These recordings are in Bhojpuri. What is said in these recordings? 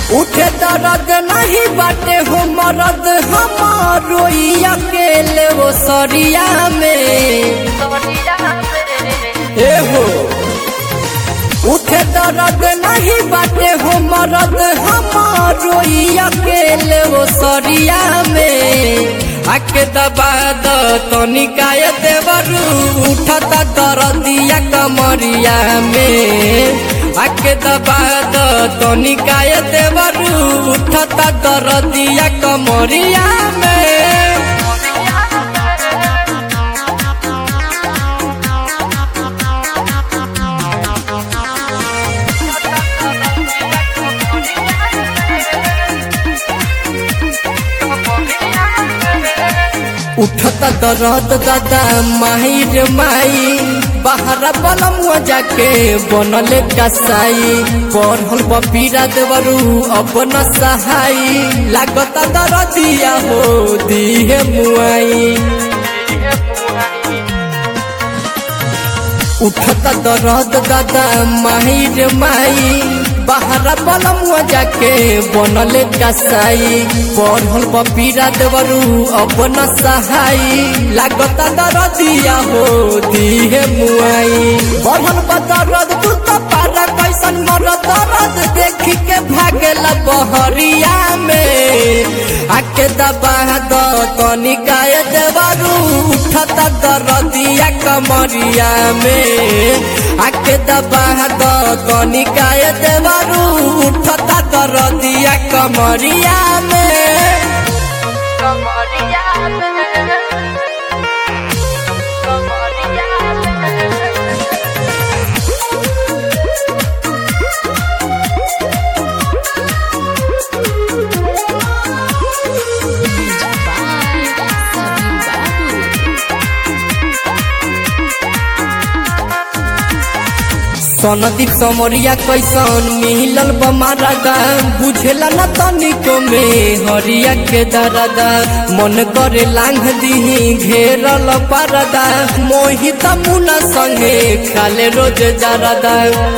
उठे दर्द नहीं बाटे हो मरद हमारो अकेले वो सरिया में ए हो। उठे दर्द नहीं बाटे हो मरद हमारो अकेले वो सरिया में आके दबा द तनिकाय देवरू उठता दर्दिया कमरिया में आके दबा द तनिकाय देवरू उठता दर्दिया कमरिया में। उठता दर्द दादा माही रे माई बाहर बलमुआ जाके बनले कसाई पढ़ल बपीरा देवरू अपन सहाई लागता दर्दिया हो दिहे मुआई। उठता दर्द दादा माही रे माई बाहर बलमुआ जाके बनले कसाई पढ़ल बपीरा देवरू अपन सहाई लागता दर्दिया हो दिहे मुआई। बढ़ल बदरद तू तो पारा कैसन मर दर्द देखी के भागेला बहरिया में आके दबा द तनिकाय देवरू उठता दर्दिया कमरिया में आके दबा द तनिकाय देवरू उठता दर्दिया कमरिया में। सनदीप समरिया कैसन मिलल बमारा बुझेला न तनिको में हरिया के दरदा मन करे लांघ दीही घेरल परदा मोहित मुना संगे खाले रोज जरदा।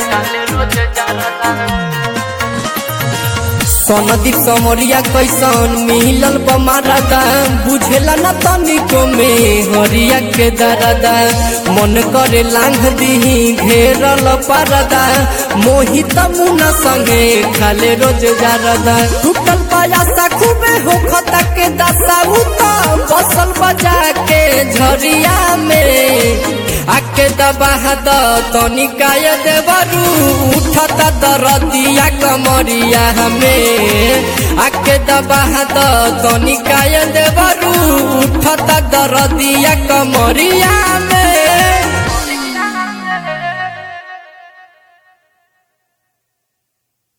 सनदीप समरिया कैसन मिलल बमारा बुझेला न तनिको में हरिया के दरदा मन करे लांघ दीही घेरल परदा मोहित मुना संगे खाले रोज जरदा। टूटल पायासा खूबे होखता के दशा उता बसल बजा के झरिया में आके दबा द तनिकाय देवरू उठता दर्दिया कमरिया में आके दबा द तनिकाय देवरू उठता दर्दिया कमरिया में।